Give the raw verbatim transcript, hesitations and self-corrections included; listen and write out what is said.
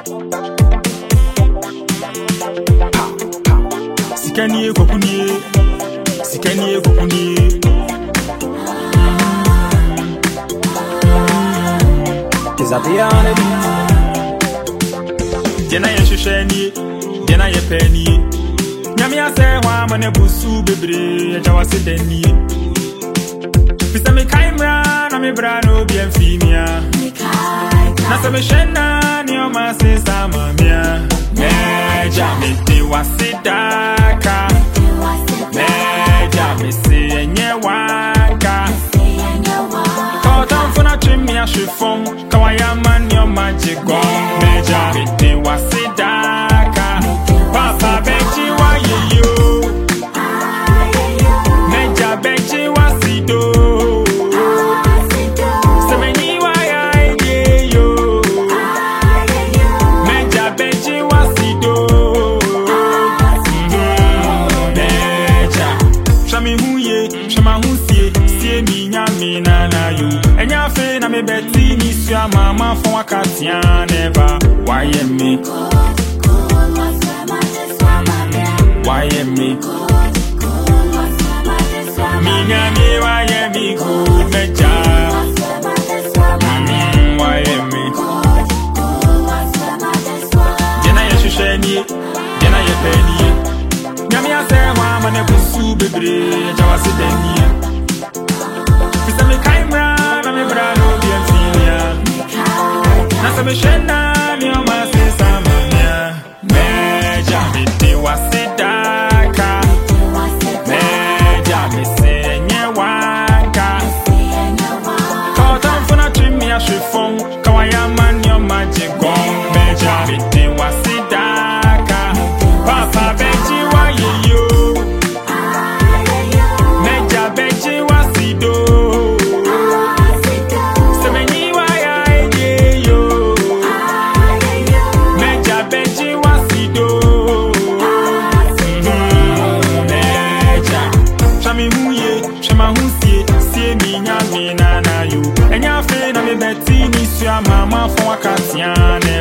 Sikanie kokunie, sikanie kokunie. Is that beyond it? Jena ye shisheni, jena ye penny. Nyami ase wa mane busu bebre, jawa se deni. Pisa me kaimra na me bra no bien fimia. Na se me shena ni o ma se sama mia. Meja me te wasidaka. Meja me se enye waka. Kotan funa trim ya shifon, kawaya man yo magic gone. Meja me te wasidaka. Papa benji wa ye yo. Meja benji wasido. Semeni wa ya ye yo. Meja benji wasido. Meja shami huye, shama husie, sie mi nyami na na yo. Enya fe na me beti ni sua mama fon akatia never. Why ye me? Why ye me? Minya me why ye me good meja. Why ye me? Jena ye shusheni, jena ye penny. Nyami ase wa mane busu bebre, jawa se deni. Pisa me kaimra na me bra no bien finia. Na se me shena ni o ma se samania. Meja me te wasidaka. Meja me se enye waka. Kotan funa trim ya shifon, kawaya man yo magic gone. Meja me te wasidaka. Papa benji wa ye yo. Meja benji wasido. Semeni wa ya ye yo. Meja benji wasido. Meja shami huye, shama husie, sie mi nyami na na yo. Enya fe na me beti ni sua mama fon akatia ne